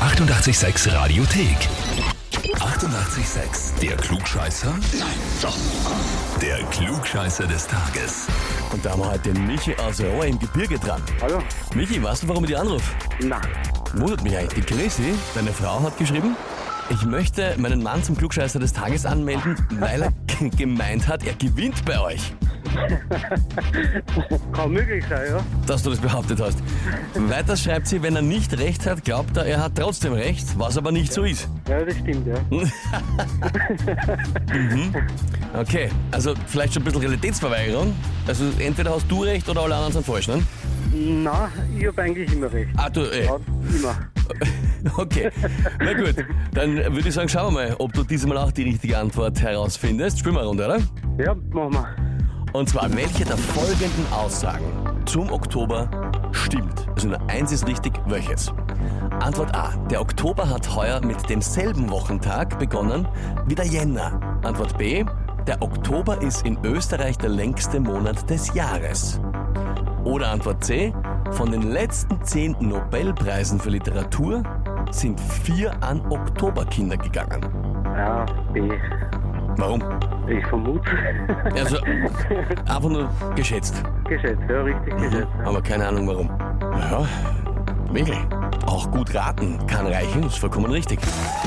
886 Radiothek. 88,6. Der Klugscheißer? Nein, doch. Der Klugscheißer des Tages. Und da haben wir heute den Michi aus Rohr im Gebirge dran. Hallo? Michi, weißt du, warum ich dich anrufe? Na, Wundert mich eigentlich. Die Chrissy, deine Frau, hat geschrieben, ich möchte meinen Mann zum Klugscheißer des Tages anmelden, weil er gemeint hat, er gewinnt bei euch. kann möglich sein, ja. Dass du das behauptet hast. Weiter schreibt sie, wenn er nicht recht hat, glaubt er hat trotzdem recht, was aber nicht so ist. Ja, das stimmt, ja. Okay, also vielleicht schon ein bisschen Realitätsverweigerung. Also entweder hast du recht oder alle anderen sind falsch, ne? Na, ich habe eigentlich immer recht. Ah, du, Ja, immer. Okay, na gut. Dann würde ich sagen, schauen wir mal, ob du diesmal auch die richtige Antwort herausfindest. Spielen wir eine Runde, oder? Ja, machen wir. Und zwar, welche der folgenden Aussagen zum Oktober stimmt? Also nur eins ist richtig, welches? Antwort A. Der Oktober hat heuer mit demselben Wochentag begonnen wie der Jänner. Antwort B. Der Oktober ist in Österreich der längste Monat des Jahres. Oder Antwort C. Von den letzten 10 Nobelpreisen für Literatur sind 4 an Oktoberkinder gegangen. Ja, B. Warum? Ich vermute. Also einfach nur geschätzt. Geschätzt, ja, richtig geschätzt. Ja. Aber keine Ahnung warum. Ja, Michael, auch gut raten kann reichen, ist vollkommen richtig.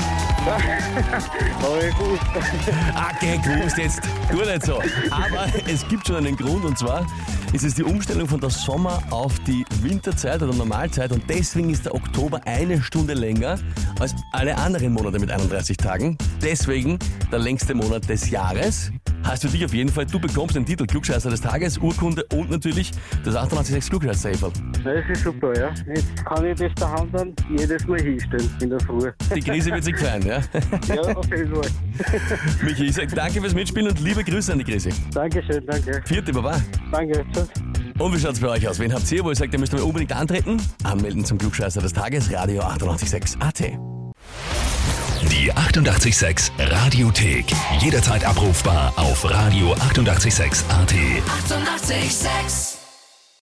Aber gut. Okay, gewusst jetzt, gut nicht so. Aber es gibt schon einen Grund, und zwar ist es die Umstellung von der Sommer- auf die Winterzeit oder Normalzeit, und deswegen ist der Oktober 1 Stunde länger als alle anderen Monate mit 31 Tagen. Deswegen der längste Monat des Jahres. Heißt für dich auf jeden Fall, du bekommst den Titel Klugscheißer des Tages, Urkunde und natürlich das 88,6 Klugscheißer-Häferl. Das ist super, ja. Jetzt kann ich das daheim dann jedes Mal hinstellen in der Früh. Die Krise wird sich freuen, ja? Ja, auf jeden Fall. Michi, ich sage danke fürs Mitspielen und liebe Grüße an die Krise. Dankeschön, danke. Vierte Baba. Danke, tschüss. Und wie schaut's bei euch aus? Wen habt ihr, wo ihr sagt, ihr müsst mal unbedingt antreten? Anmelden zum Klugscheißer des Tages, Radio 88,6 AT. Die 88,6 Radiothek. Jederzeit abrufbar auf Radio 88,6 AT. 88,6.